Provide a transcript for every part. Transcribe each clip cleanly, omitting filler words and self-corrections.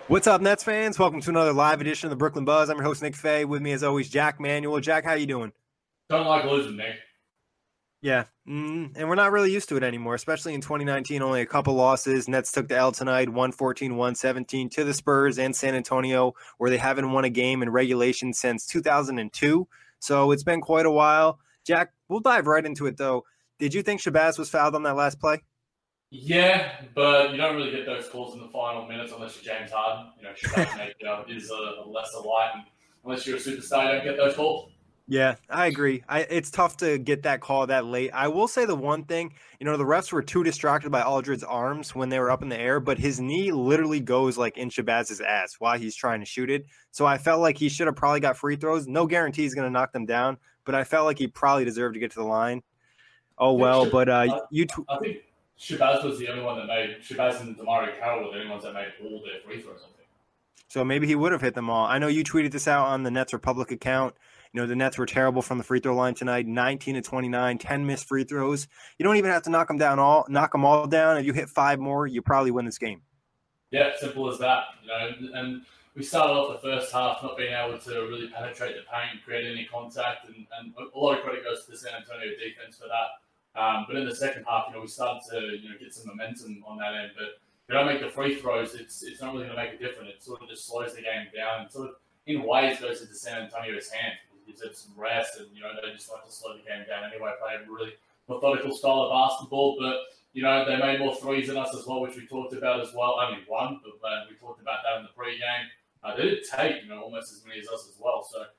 What's up, Nets fans? Welcome to another live edition of the Brooklyn Buzz. I'm your host, Nick Fay. With me, as always, Jack Manuel. Jack, how you doing? Don't like losing, Nick. Yeah, and we're not really used to it anymore, especially in 2019. Only a couple losses. Nets took the L tonight, 114-117 to the Spurs and San Antonio, where they haven't won a game in regulation since 2002. So it's been quite a while. Jack, we'll dive right into it, though. Did you think Shabazz was fouled on that last play? Yeah, but you don't really get those calls in the final minutes unless you're James Harden. Shabazz is a lesser light, and unless you're a superstar, you don't get those calls. Yeah, I agree. It's tough to get that call that late. I will say the one thing, the refs were too distracted by Aldridge's arms when they were up in the air, but his knee literally goes like in Shabazz's ass while he's trying to shoot it. So I felt like he should have probably got free throws. No guarantee he's going to knock them down, but I felt like he probably deserved to get to the line. Oh, well, but I think Shabazz was the only one that made – Shabazz and DeMario Carroll were the only ones that made all their free throws, I think. So maybe he would have hit them all. I know you tweeted this out on the Nets Republic account. The Nets were terrible from the free throw line tonight, 19-29, 10 missed free throws. You don't even have to knock them all down. If you hit 5 more, you probably win this game. Yeah, simple as that. And we started off the first half not being able to really penetrate the paint, create any contact, and a lot of credit goes to the San Antonio defense for that. But in the second half, we started to get some momentum on that end. But if you don't make the free throws, it's not really going to make a difference. It sort of just slows the game down and sort of, in ways, goes into San Antonio's hands. Gives it some rest, and they just like to slow the game down anyway. Play a really methodical style of basketball, but they made more threes than us as well, which we talked about as well. Only one, but we talked about that in the pre-game. They did take almost as many as us as well. So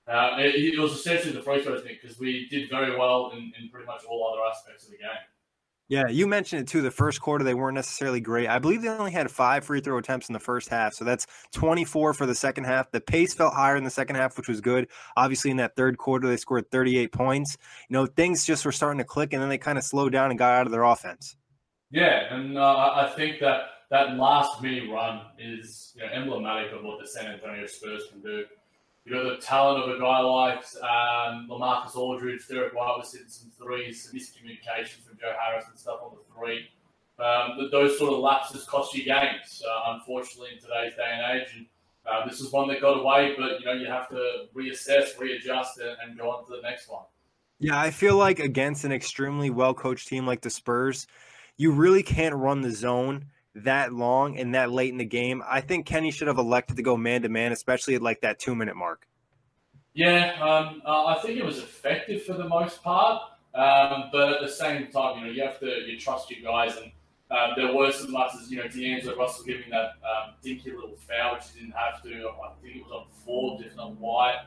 it was essentially the free throws, Nick, because we did very well in pretty much all other aspects of the game. Yeah, you mentioned it too. The first quarter, they weren't necessarily great. I believe they only had 5 free throw attempts in the first half, so that's 24 for the second half. The pace felt higher in the second half, which was good. Obviously, in that third quarter, they scored 38 points. Things just were starting to click, and then they kind of slowed down and got out of their offense. Yeah, and I think that last mini run is emblematic of what the San Antonio Spurs can do. The talent of a guy like LaMarcus Aldridge, Derek White was hitting some threes, some miscommunication from Joe Harris and stuff on the three. Those sort of lapses cost you games, unfortunately, in today's day and age. And this is one that got away, but you have to reassess, readjust, and go on to the next one. Yeah, I feel like against an extremely well-coached team like the Spurs, you really can't run the zone that long and that late in the game. I think Kenny should have elected to go man-to-man, especially at like that 2-minute mark. Yeah, I think it was effective for the most part, but at the same time, you have to trust your guys, and there were some lapses. D'Angelo Russell giving that dinky little foul, which he didn't have to. I think it was on Forbes, if not White.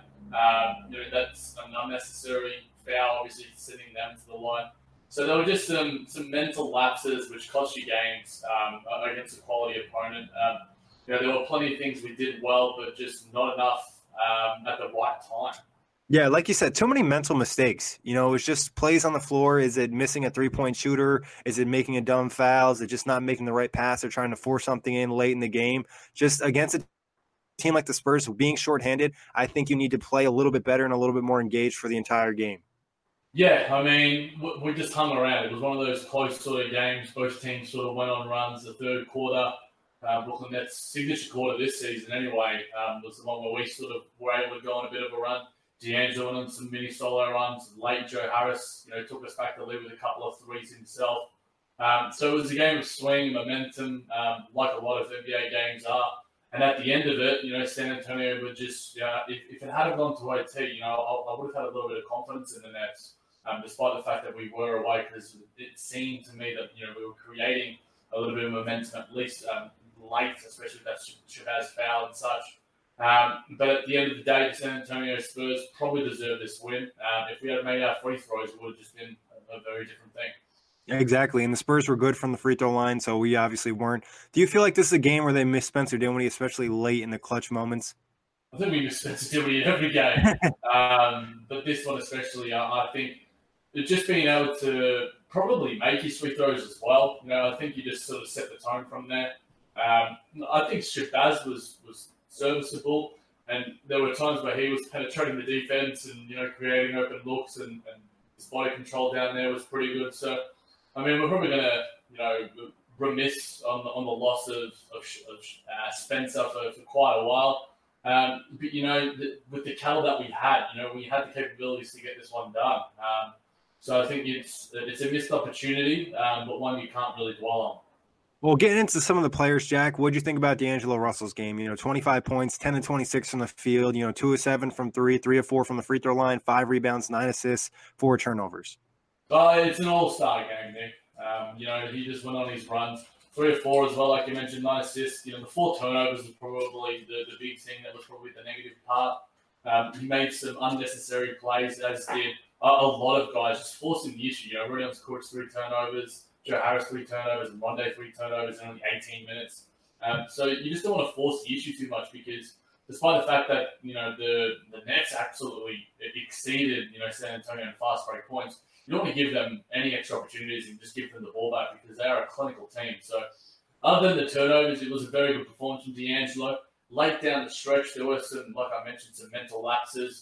That's an unnecessary foul, obviously sending them to the line. So there were just some mental lapses which cost you games against a quality opponent. There were plenty of things we did well, but just not enough at the right time. Yeah, like you said, too many mental mistakes. It's just plays on the floor. Is it missing a three-point shooter? Is it making a dumb foul? Is it just not making the right pass or trying to force something in late in the game? Just against a team like the Spurs, being shorthanded, I think you need to play a little bit better and a little bit more engaged for the entire game. Yeah, I mean, we just hung around. It was one of those close sort of games. Both teams sort of went on runs. The third quarter, Brooklyn Nets' signature quarter this season anyway, was the one where we sort of were able to go on a bit of a run. D'Angelo went on some mini solo runs. Late Joe Harris, took us back to lead with a couple of threes himself. So it was a game of swing, momentum, like a lot of NBA games are. And at the end of it, San Antonio would just, if it had gone to OT, I would have had a little bit of confidence in the Nets. Despite the fact that we were away, because it seemed to me that we were creating a little bit of momentum, at least late, especially with that Shabazz foul and such. But at the end of the day, the San Antonio Spurs probably deserved this win. If we had made our free throws, it would have just been a very different thing. Exactly, and the Spurs were good from the free throw line, so we obviously weren't. Do you feel like this is a game where they miss Spencer Dinwiddie, especially late in the clutch moments? I think we miss Spencer Dinwiddie in every game, but this one especially, I think just being able to probably make his free throws as well. I think you just sort of set the tone from there. I think Shabazz was serviceable, and there were times where he was penetrating the defense and creating open looks, and his body control down there was pretty good. So, I mean, we're probably going to remiss on the loss of Spencer for quite a while. But with the caliber that we had the capabilities to get this one done. So I think it's a missed opportunity, but one you can't really dwell on. Well, getting into some of the players, Jack, what did you think about D'Angelo Russell's game? 25 points, 10 and 26 from the field, 2 of 7 from 3, 3 of 4 from the free throw line, 5 rebounds, 9 assists, 4 turnovers. It's an all-star game, Nick. He just went on his runs. 3 of 4 as well, like you mentioned, 9 assists. The 4 turnovers was probably the big thing that was probably the negative part. He made some unnecessary plays, as did a lot of guys, just forcing the issue. Williams scored 3 turnovers. Joe Harris 3 turnovers, and Rondae 3 turnovers in only 18 minutes. So you just don't want to force the issue too much, because despite the fact that the Nets absolutely exceeded San Antonio in fast break points, you don't want to give them any extra opportunities and just give them the ball back, because they are a clinical team. So other than the turnovers, it was a very good performance from D'Angelo. Late down the stretch, there were some, like I mentioned, some mental lapses.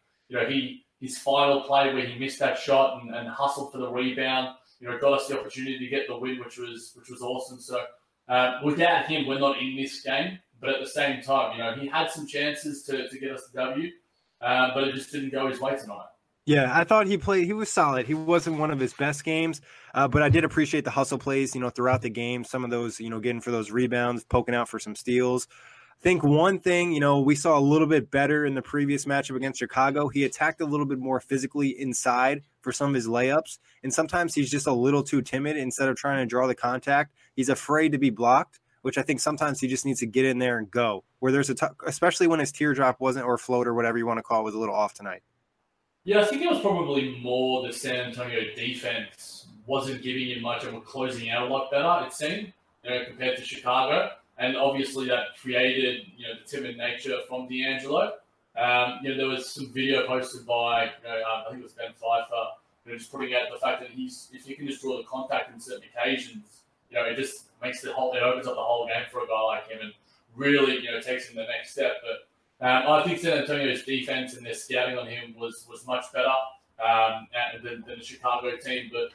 His final play where he missed that shot and hustled for the rebound, got us the opportunity to get the win, which was awesome. So without him, we're not in this game. But at the same time, he had some chances to get us the W, but it just didn't go his way tonight. Yeah, I thought he was solid. He wasn't one of his best games, but I did appreciate the hustle plays, throughout the game. Some of those, getting for those rebounds, poking out for some steals. I think one thing, we saw a little bit better in the previous matchup against Chicago. He attacked a little bit more physically inside for some of his layups, and sometimes he's just a little too timid. Instead of trying to draw the contact, he's afraid to be blocked, which I think sometimes he just needs to get in there and go. Where there's especially when his teardrop wasn't, or float, or whatever you want to call it, was a little off tonight. Yeah, I think it was probably more the San Antonio defense wasn't giving him much and were closing out a lot better, it seemed, compared to Chicago. And obviously that created, the timid nature from D'Angelo. There was some video posted by, I think it was Ben Pfeiffer, just putting out the fact that if he can just draw the contact in certain occasions, it just makes it opens up the whole game for a guy like him and really, takes him the next step. But I think San Antonio's defense and their scouting on him was much better than the Chicago team. But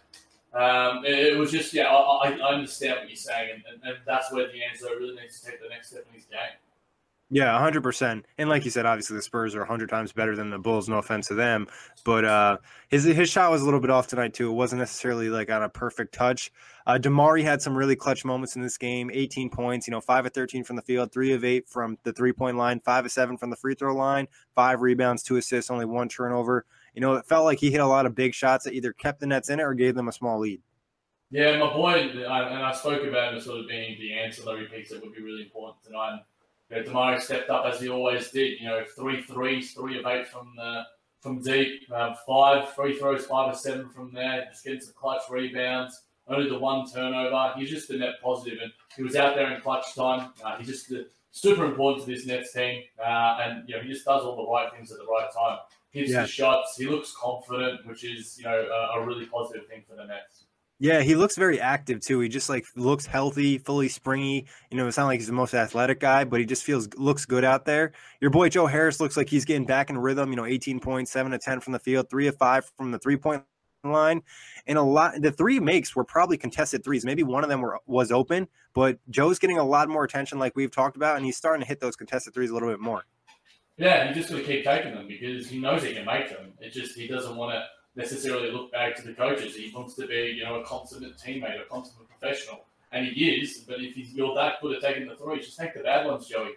it was just, I understand what you're saying, and that's where D'Angelo really needs to take the next step in his game. Yeah, 100%. And like you said, obviously the Spurs are 100 times better than the Bulls. No offense to them, but his shot was a little bit off tonight too. It wasn't necessarily like on a perfect touch. Damari had some really clutch moments in this game. 18 points, 5 of 13 from the field, 3 of 8 from the 3-point line, 5 of 7 from the free throw line, 5 rebounds, 2 assists, only 1 turnover. It felt like he hit a lot of big shots that either kept the Nets in it or gave them a small lead. Yeah, my boy, and I spoke about him sort of being the ancillary piece that would be really important tonight. Damari stepped up as he always did. 3 threes, 3 of 8 from deep, 5 free throws, 5 of 7 from there. Just getting some clutch rebounds. Only the 1 turnover. He's just a net positive, and he was out there in clutch time. He's just super important to this Nets team, and he just does all the right things at the right time. Hits the shots. He looks confident, which is a really positive thing for the Nets. Yeah, he looks very active too. He just looks healthy, fully springy. It's not like he's the most athletic guy, but he just looks good out there. Your boy Joe Harris looks like he's getting back in rhythm. 18 points, 7 of 10 from the field, 3 of 5 from the 3-point line, and the 3 makes were probably contested threes. Maybe one of them was open, but Joe's getting a lot more attention, like we've talked about, and he's starting to hit those contested threes a little bit more. Yeah, he just got to keep taking them because he knows he can make them. It's just he doesn't want to necessarily look back to the coaches. He wants to be, a consummate teammate, a consummate professional, and he is. But if you're that good at taking the threes, just take the bad ones, Joey.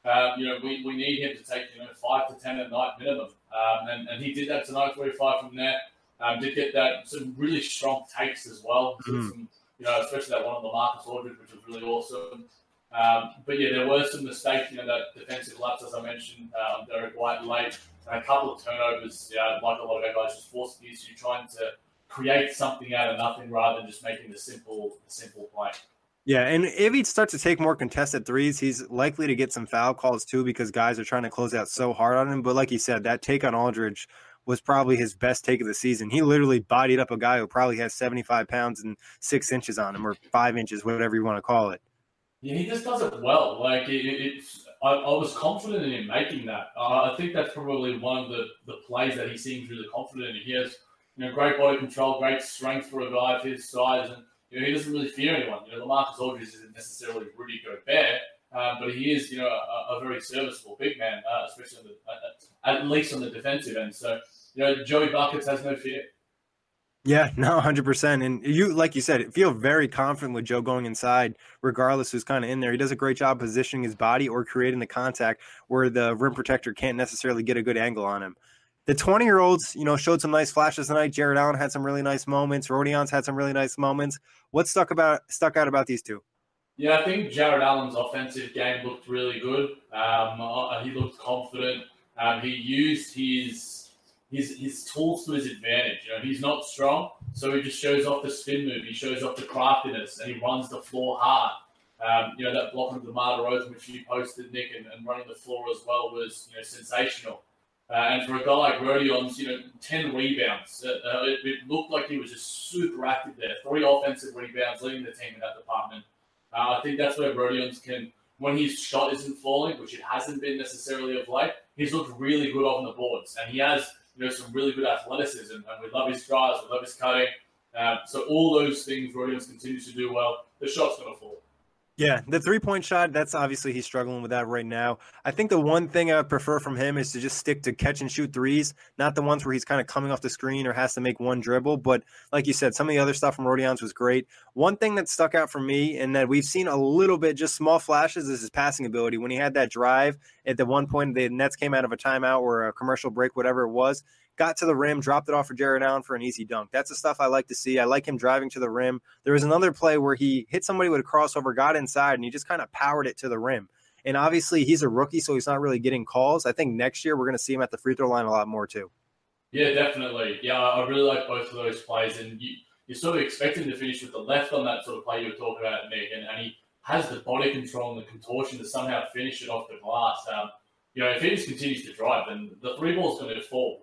We need him to take 5 to 10 a night minimum, and he did that tonight. 3 or 5 from there. Did get some really strong takes as well. Some, especially that one on the Marcus Aldridge, which was really awesome. But yeah, there were some mistakes, that defensive lapse, as I mentioned, Derek White late, and a couple of turnovers, like a lot of our guys, just forcing the issue, trying to create something out of nothing rather than just making the simple play. Yeah, and if he starts to take more contested threes, he's likely to get some foul calls too because guys are trying to close out so hard on him. But like you said, that take on Aldridge was probably his best take of the season. He literally bodied up a guy who probably has 75 pounds and 6 inches on him, or 5 inches, whatever you want to call it. Yeah, he just does it well. Like I was confident in him making that. I think that's probably one of the plays that he seems really confident in. He has great body control, great strength for a guy of his size, and he doesn't really fear anyone. LaMarcus Aldridge isn't necessarily Rudy Gobert, but he is, a very serviceable big man, especially at least on the defensive end. So, Joey Buckets has no fear. Yeah, no, 100%. And you, like you said, feel very confident with Joe going inside, regardless who's kind of in there. He does a great job positioning his body or creating the contact where the rim protector can't necessarily get a good angle on him. The 20-year-olds, showed some nice flashes tonight. Jared Allen had some really nice moments. Rodion's had some really nice moments. What stuck out about these two? Yeah, I think Jared Allen's offensive game looked really good. He looked confident. He used his tools to his advantage. He's not strong, so he just shows off the spin move. He shows off the craftiness, and he runs the floor hard. That block of DeMar DeRozan, which you posted, Nick, and running the floor as well was sensational. And for a guy like Rodion's, 10 rebounds. It looked like he was just super active there. 3 offensive rebounds, leading the team in that department. I think that's where Rodion's can, when his shot isn't falling, which it hasn't been necessarily of late, he's looked really good on the boards. And he has, some really good athleticism. And we love his drives, we love his cutting. So all those things, Rodion's continues to do well. The shot's going to fall. Yeah, the three-point shot, that's obviously he's struggling with that right now. I think the one thing I would prefer from him is to just stick to catch and shoot threes, not the ones where he's kind of coming off the screen or has to make one dribble. But like you said, some of the other stuff from Rodion's was great. One thing that stuck out for me and that we've seen a little bit, just small flashes, is his passing ability. When he had that drive at the one point, the Nets came out of a timeout or a commercial break, whatever it was, got to the rim, dropped it off for Jared Allen for an easy dunk. That's the stuff I like to see. I like him driving to the rim. There was another play where he hit somebody with a crossover, got inside, and he just kind of powered it to the rim. And obviously he's a rookie, so he's not really getting calls. I think next year we're going to see him at the free throw line a lot more too. Yeah, definitely. Yeah, I really like both of those plays. And you're sort of expecting to finish with the left on that sort of play you were talking about, Nick. And he has the body control and the contortion to somehow finish it off the glass. If he just continues to drive, then the three ball is going to fall.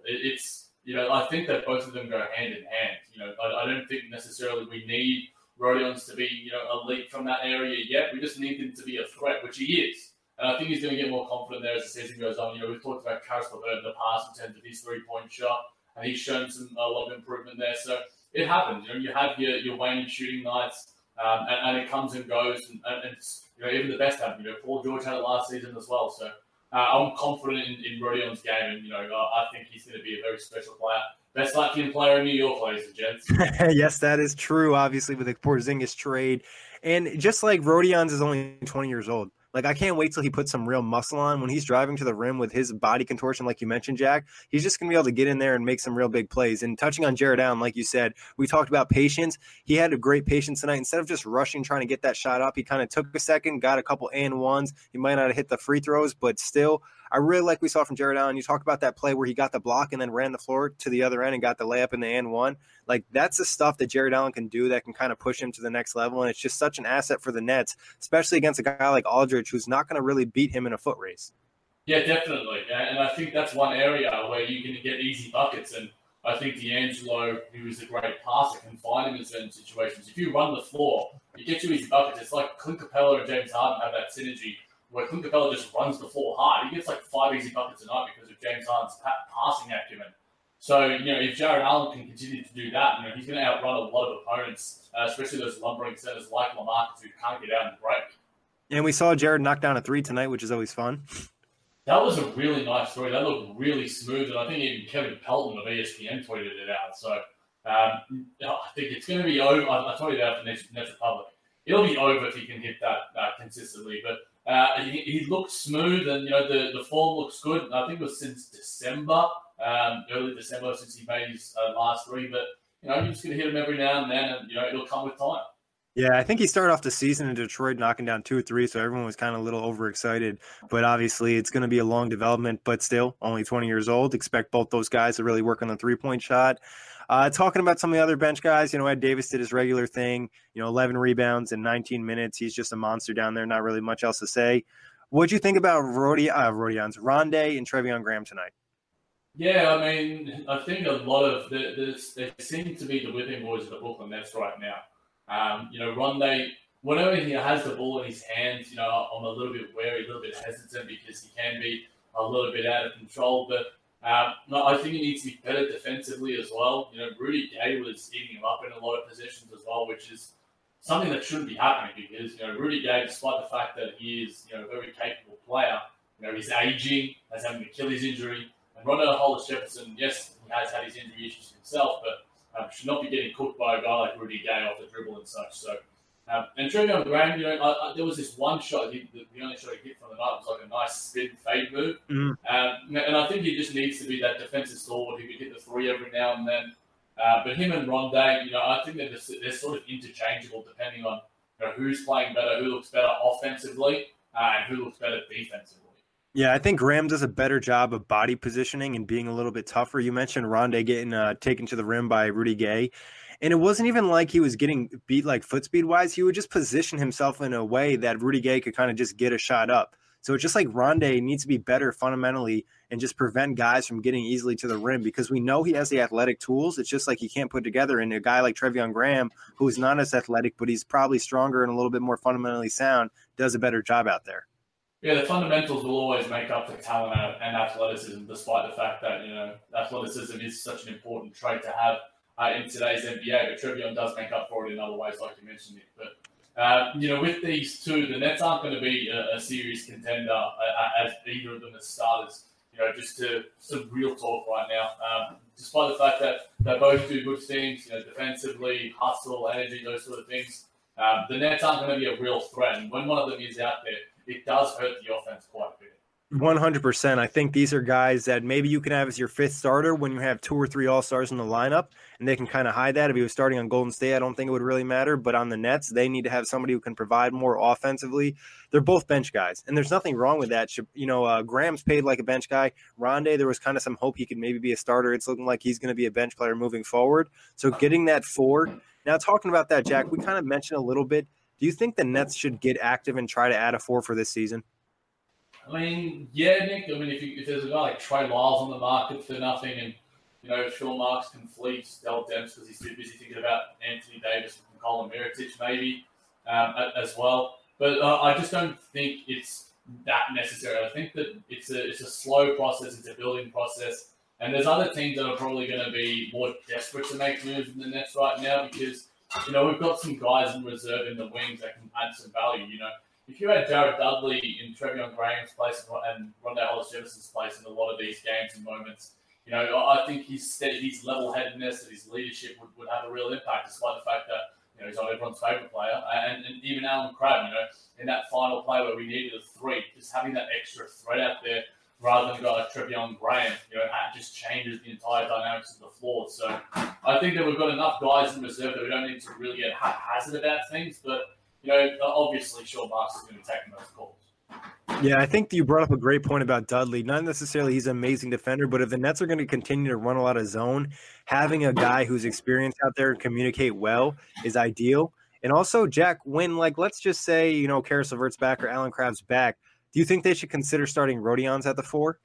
I think that both of them go hand in hand. I don't think necessarily we need Rodion's to be, elite from that area yet. We just need him to be a threat, which he is. And I think he's going to get more confident there as the season goes on. We've talked about Caris LeVert in the past in terms of his three-point shot, and he's shown a lot of improvement there. So it happens. You have your waning shooting nights, and it comes and goes, and it's, even the best happen. Paul George had it last season as well. So I'm confident in Rodion's game, and I think he's going to be a very special player. Best Latvian player in New York, ladies and gents. Yes, that is true, obviously, with the Porzingis trade. And just like Rodion's is only 20 years old. Like, I can't wait till he puts some real muscle on. When he's driving to the rim with his body contortion, like you mentioned, Jack, he's just going to be able to get in there and make some real big plays. And touching on Jared Allen, like you said, we talked about patience. He had a great patience tonight. Instead of just rushing, trying to get that shot up, he kind of took a second, got a couple and ones. He might not have hit the free throws, but still, I really like we saw from Jared Allen. You talk about that play where he got the block and then ran the floor to the other end and got the layup in the and one. Like, that's the stuff that Jared Allen can do that can kind of push him to the next level. And it's just such an asset for the Nets, especially against a guy like Aldridge, who's not going to really beat him in a foot race. Yeah, definitely. And I think that's one area where you can get easy buckets. And I think D'Angelo, who is a great passer, can find him in certain situations. If you run the floor, you get you easy buckets. It's like Clint Capella and James Harden have that synergy where Clint Capella just runs the floor hard. He gets like 5 easy buckets a night because of James Harden's passing acumen. So, if Jared Allen can continue to do that, he's going to outrun a lot of opponents, especially those lumbering centers like LaMarcus who can't get out and break. And we saw Jared knock down a three tonight, which is always fun. That was a really nice story. That looked really smooth, and I think even Kevin Pelton of ESPN tweeted it out. So I think it's going to be over. I told you that for Nets Republic. It'll be over if he can hit that consistently. But he looked smooth, and the form looks good. I think it was since December, early December, since he made his last three. But you're just going to hit him every now and then, and it'll come with time. Yeah, I think he started off the season in Detroit knocking down 2 or 3, so everyone was kind of a little overexcited. But obviously, it's going to be a long development, but still, only 20 years old. Expect both those guys to really work on the three-point shot. Talking about some of the other bench guys, Ed Davis did his regular thing, 11 rebounds in 19 minutes. He's just a monster down there, not really much else to say. What'd you think about Rodion's Rondé and Treveon Graham tonight? Yeah, I think a lot of they seem to be the whipping boys of the Brooklyn Nets right now. Rondé, whenever he has the ball in his hands, I'm a little bit wary, a little bit hesitant because he can be a little bit out of control. But I think he needs to be better defensively as well. Rudy Gay was eating him up in a lot of positions as well, which is something that shouldn't be happening because, Rudy Gay, despite the fact that he is, a very capable player, he's aging, has had an Achilles injury. And Ronald Hollis-Jefferson, yes, he has had his injury issues himself, but should not be getting cooked by a guy like Rudy Gay off the dribble and such. So, and Trevion Graham, there was this one shot, the only shot he hit from the night was like a nice spin fade move. Mm-hmm. And I think he just needs to be that defensive stalwart who can hit the three every now and then. But him and Rondé, I think they're sort of interchangeable depending on who's playing better, who looks better offensively, and who looks better defensively. Yeah, I think Graham does a better job of body positioning and being a little bit tougher. You mentioned Rondé getting taken to the rim by Rudy Gay. And it wasn't even like he was getting beat like foot speed wise. He would just position himself in a way that Rudy Gay could kind of just get a shot up. So it's just like Rondé needs to be better fundamentally and just prevent guys from getting easily to the rim because we know he has the athletic tools. It's just like he can't put together. And a guy like Trevion Graham, who is not as athletic, but he's probably stronger and a little bit more fundamentally sound, does a better job out there. Yeah, the fundamentals will always make up for talent and athleticism, despite the fact that, athleticism is such an important trait to have in today's NBA. But Trevion does make up for it in other ways, like you mentioned it. But with these two, the Nets aren't going to be a serious contender as either of them as starters. Just to some real talk right now. Despite the fact that they both do good things, defensively, hustle, energy, those sort of things, the Nets aren't going to be a real threat. And when one of them is out there, it does hurt the offense quite a bit. 100%. I think these are guys that maybe you can have as your fifth starter when you have 2 or 3 all-stars in the lineup, and they can kind of hide that. If he was starting on Golden State, I don't think it would really matter. But on the Nets, they need to have somebody who can provide more offensively. They're both bench guys, and there's nothing wrong with that. Graham's paid like a bench guy. Rondé, there was kind of some hope he could maybe be a starter. It's looking like he's going to be a bench player moving forward. So getting that 4. Now, talking about that, Jack, we kind of mentioned a little bit. Do you think the Nets should get active and try to add a 4 for this season? I mean, yeah, Nick. I mean, if there's a guy like Trey Lyles on the market for nothing, and Phil Marks can fleet Del Demps because he's too busy thinking about Anthony Davis and Colin Mirotic maybe as well. But I just don't think it's that necessary. I think that it's a slow process. It's a building process, and there's other teams that are probably going to be more desperate to make moves in the Nets right now because we've got some guys in reserve in the wings that can add some value. If you had Jared Dudley in Trevion Graham's place and Rondé Hollis-Jefferson's place in a lot of these games and moments, I think his level-headedness and his leadership would have a real impact, despite the fact that he's not everyone's favourite player. And even Alan Crabb, in that final play where we needed a 3, just having that extra threat out there rather than a guy like Trevion Graham, just changes the entire dynamics of the floor. So I think that we've got enough guys in reserve that we don't need to really get haphazard about things, but obviously, Sean Marks is going to be taking those calls. Yeah, I think you brought up a great point about Dudley. Not necessarily he's an amazing defender, but if the Nets are going to continue to run a lot of zone, having a guy who's experienced out there and communicate well is ideal. And also, Jack, when, let's just say, Karis LeVert's back or Alan Crabb's back, do you think they should consider starting Rodions at the 4?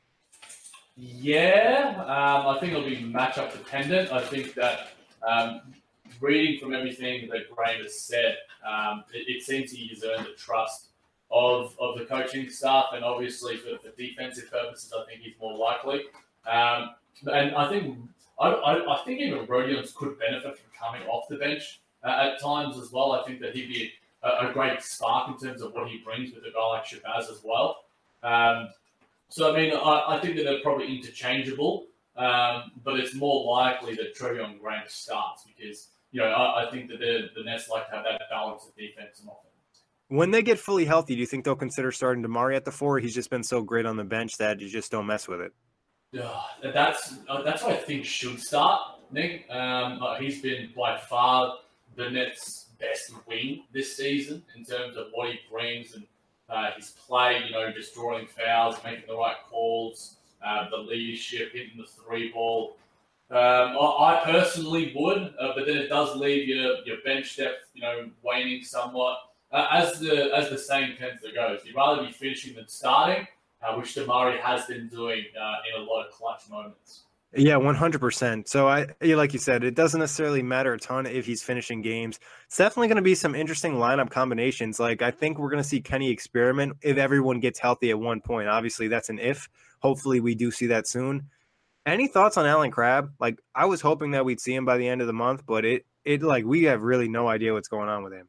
Yeah, I think it'll be matchup dependent. I think that reading from everything that Graham has said, it seems he has earned the trust of the coaching staff, and obviously for defensive purposes, I think he's more likely. And I think even Rodions could benefit from coming off the bench at times as well. I think that he'd be a great spark in terms of what he brings with a guy like Shabazz as well. So I mean, I think that they're probably interchangeable, but it's more likely that Trevion Graham starts because I think that the Nets like to have that balance of defense and offense. When they get fully healthy, do you think they'll consider starting Damari at the 4? He's just been so great on the bench that you just don't mess with it. That's what I think should start, Nick. He's been by far the Nets' best wing this season in terms of what he brings and his play, just drawing fouls, making the right calls, the leadership, hitting the 3 ball. I personally would, but then it does leave your bench depth, waning somewhat. As the saying tends to go, you'd rather be finishing than starting, which Damari has been doing in a lot of clutch moments. Yeah, 100%. So like you said, it doesn't necessarily matter a ton if he's finishing games. It's definitely going to be some interesting lineup combinations. I think we're going to see Kenny experiment if everyone gets healthy at one point. Obviously, that's an if. Hopefully, we do see that soon. Any thoughts on Alan Crabb? I was hoping that we'd see him by the end of the month, but we have really no idea what's going on with him.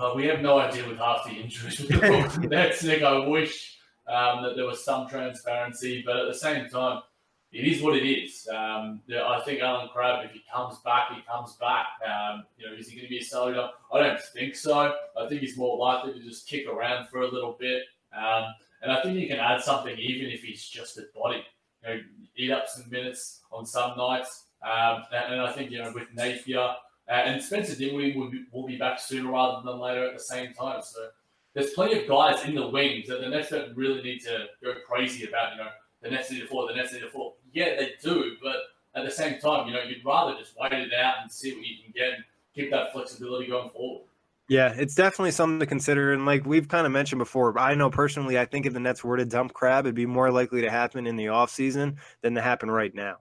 We have no idea with half the injuries with the Brooklyn Nets, Nick. I wish that there was some transparency, but at the same time, it is what it is. I think Alan Crabb, if he comes back, he comes back. Is he going to be a salary dump? I don't think so. I think he's more likely to just kick around for a little bit. And I think he can add something even if he's just a body. Eat up some minutes on some nights. And I think, with Napier and Spencer Dinwiddie will be back sooner rather than later at the same time. So there's plenty of guys in the wings that the Nets don't really need to go crazy about, the Nets need to fall, the Nets need to fall. Yeah, they do, but at the same time, you'd rather just wait it out and see what you can get and keep that flexibility going forward. Yeah, it's definitely something to consider. And like we've kind of mentioned before, I know personally, I think if the Nets were to dump Crabbe, it'd be more likely to happen in the offseason than to happen right now.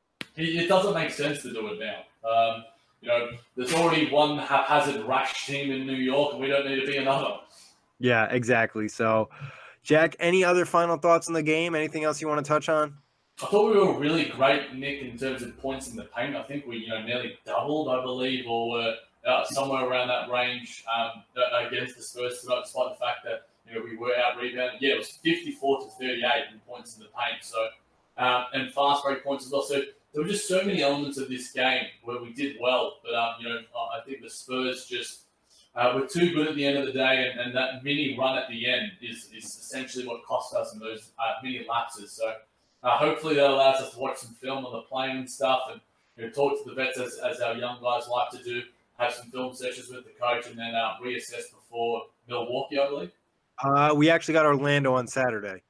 It doesn't make sense to do it now. There's already one haphazard rash team in New York, and we don't need to be another. Yeah, exactly. So, Jack, any other final thoughts on the game? Anything else you want to touch on? I thought we were really great, Nick, in terms of points in the paint. I think we, nearly doubled, I believe, or were somewhere around that range against the Spurs tonight, despite the fact that we were out rebounded. Yeah, it was 54-38 in points in the paint. So, and fast break points as well. So there were just so many elements of this game where we did well, but I think the Spurs just were too good at the end of the day, and that mini run at the end is essentially what cost us in those mini lapses. So hopefully that allows us to watch some film on the plane and stuff, and talk to the vets as our young guys like to do. Have some film sessions with the coach, and then reassess before Milwaukee, I believe. We actually got Orlando on Saturday.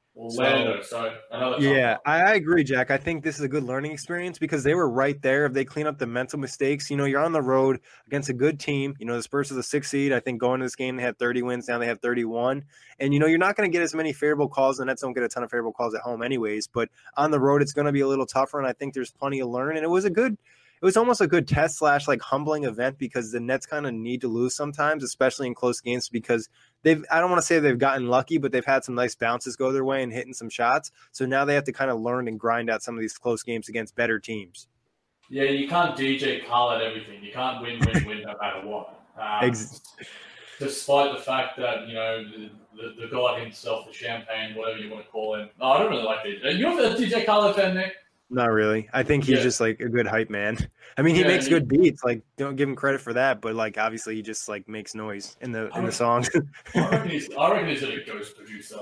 So another yeah, I agree, Jack. I think this is a good learning experience because they were right there. If they clean up the mental mistakes, you're on the road against a good team. The Spurs is a 6 seed. I think going to this game, they had 30 wins. Now they have 31. And, you're not going to get as many favorable calls. The Nets don't get a ton of favorable calls at home anyways. But on the road, it's going to be a little tougher. And I think there's plenty to learn. And it was almost a good test / humbling event because the Nets kind of need to lose sometimes, especially in close games because I don't want to say they've gotten lucky, but they've had some nice bounces go their way and hitting some shots. So now they have to kind of learn and grind out some of these close games against better teams. Yeah, you can't DJ Khaled everything. You can't win no matter what. Despite the fact that, the god himself, the champagne, whatever you want to call him. No, I don't really like DJ. You're a DJ Khaled fan, Nick? Not really. I think he's just a good hype man. I mean, he makes good beats. Don't give him credit for that, but obviously he just makes noise in the songs. I reckon he's a ghost producer.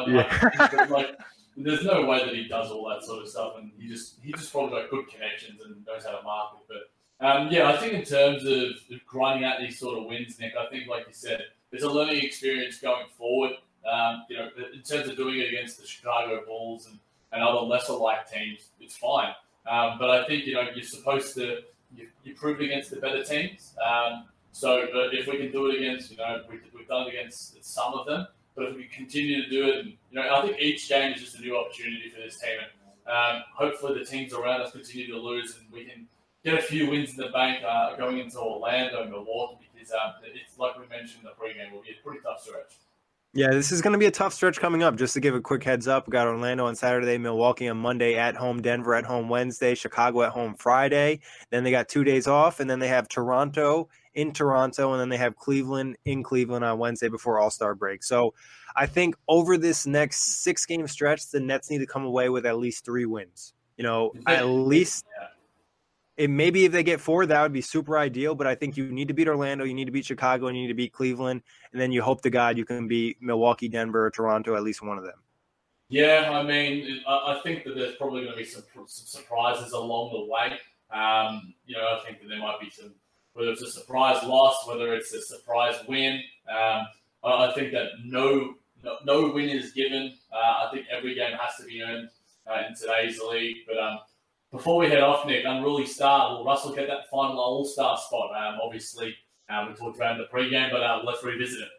There's no way that he does all that sort of stuff, and he just probably got good connections and knows how to market. But I think in terms of grinding out these sort of wins, Nick, I think like you said, there's a learning experience going forward. In terms of doing it against the Chicago Bulls and other lesser-like teams, it's fine. But I think, you're supposed to you prove it against the better teams. So if we can do it against, we've done it against some of them. But if we continue to do it, and, I think each game is just a new opportunity for this team. And hopefully the teams around us continue to lose and we can get a few wins in the bank going into Orlando and Milwaukee because it's like we mentioned in the pregame, will be a pretty tough stretch. Yeah, this is going to be a tough stretch coming up. Just to give a quick heads up, we got Orlando on Saturday, Milwaukee on Monday at home, Denver at home Wednesday, Chicago at home Friday. Then they got 2 days off, and then they have Toronto in Toronto, and then they have Cleveland in Cleveland on Wednesday before All-Star break. So I think over this next 6-game stretch, the Nets need to come away with at least 3 wins. At least – maybe if they get 4, that would be super ideal. But I think you need to beat Orlando, you need to beat Chicago, and you need to beat Cleveland, and then you hope to God you can beat Milwaukee, Denver, or Toronto, at least one of them. Yeah, I mean, I think that there's probably going to be some surprises along the way. I think that there might be some, whether it's a surprise loss, whether it's a surprise win. I think that no win is given. I think every game has to be earned in today's league, but. Before we head off, Nick, unruly star. Will Russell get that final All-Star spot? Obviously, we talked about it in the pregame, but let's revisit it.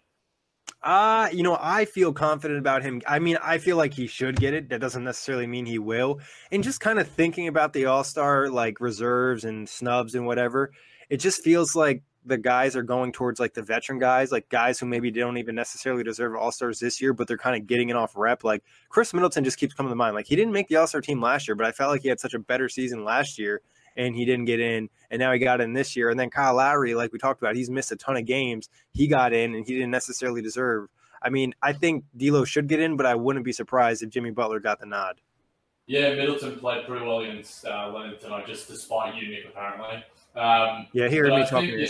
I feel confident about him. I mean, I feel like he should get it. That doesn't necessarily mean he will. And just kind of thinking about the All-Star, reserves and snubs and whatever, it just feels like the guys are going towards the veteran guys, guys who maybe don't even necessarily deserve All-Stars this year, but they're kind of getting it off rep. Chris Middleton just keeps coming to mind. He didn't make the All-Star team last year, but I felt like he had such a better season last year. and he didn't get in, and now he got in this year. And then Kyle Lowry, like we talked about, he's missed a ton of games. He got in, and he didn't necessarily deserve. I mean, I think D'Lo should get in, but I wouldn't be surprised if Jimmy Butler got the nod. Yeah, Middleton played pretty well against Leonard tonight, just despite you, Nick, apparently. Yeah, hear me talking.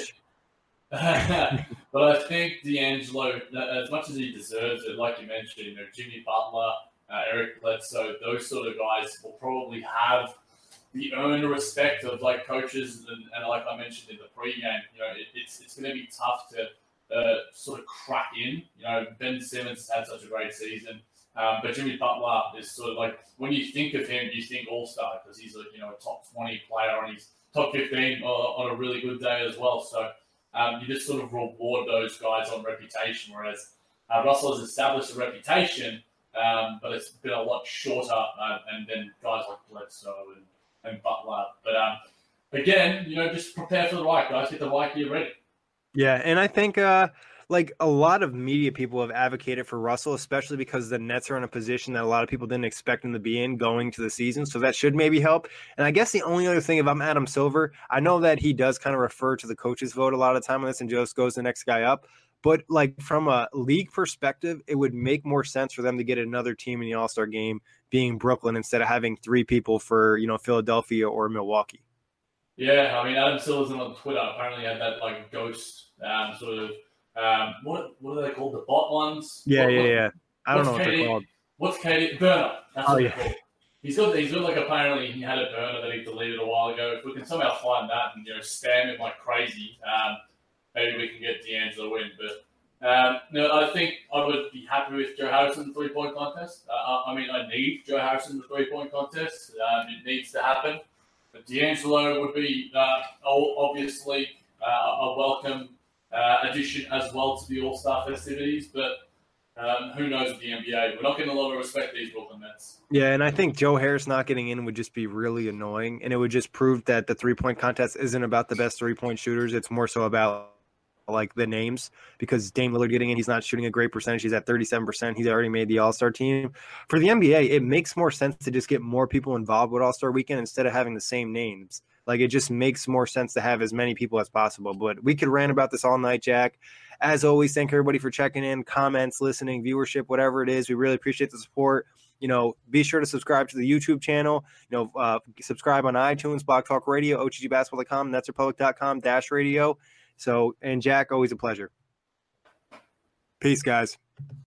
But I think D'Angelo, as much as he deserves it, like you mentioned, Jimmy Butler, Eric Bledsoe, those sort of guys will probably have the earned respect of like coaches, and like I mentioned in the pregame, it's going to be tough to sort of crack in. Ben Simmons has had such a great season, but Jimmy Butler is sort of like, when you think of him, you think All-Star, because he's a top 20 player and he's top 15 on a really good day as well. So you just sort of reward those guys on reputation, whereas Russell has established a reputation, but it's been a lot shorter, and then guys like Bledsoe and Butler. But again, just prepare for the right guys, get the right gear ready. Yeah, and I think like a lot of media people have advocated for Russell, especially because the Nets are in a position that a lot of people didn't expect him to be in going to the season. So that should maybe help. And I guess the only other thing, if I'm Adam Silver, I know that he does kind of refer to the coaches vote a lot of the time on this and just goes the next guy up. But like from a league perspective, it would make more sense for them to get another team in the All-Star game being Brooklyn instead of having three people for, Philadelphia or Milwaukee. Yeah, I mean, Adam Silver's on Twitter apparently had that like ghost sort of what are they called? The bot ones? Yeah. I don't know what they're called. What's KD? Burner. That's what they're called. He's got like, apparently he had a burner that he deleted a while ago. If we can somehow find that and spam it like crazy, maybe we can get D'Angelo in. But I think I would be happy with Joe Harrison 3-point contest. I need Joe Harrison the 3-point contest. It needs to happen. But D'Angelo would be obviously a welcome addition as well to the All-Star festivities, but who knows with the NBA? We're not getting a lot of respect these Brooklyn Nets. Yeah, and I think Joe Harris not getting in would just be really annoying, and it would just prove that the 3-point contest isn't about the best 3-point shooters. It's more so about like the names, because Dame Lillard getting in, he's not shooting a great percentage. He's at 37%. He's already made the All-Star team. For the NBA, it makes more sense to just get more people involved with All-Star Weekend instead of having the same names. Like, it just makes more sense to have as many people as possible. But we could rant about this all night, Jack. As always, thank everybody for checking in, comments, listening, viewership, whatever it is. We really appreciate the support. Be sure to subscribe to the YouTube channel. Subscribe on iTunes, Blog Talk Radio, OTGBasketball.com, NetsRepublic.com, _radio. So, and Jack, always a pleasure. Peace, guys.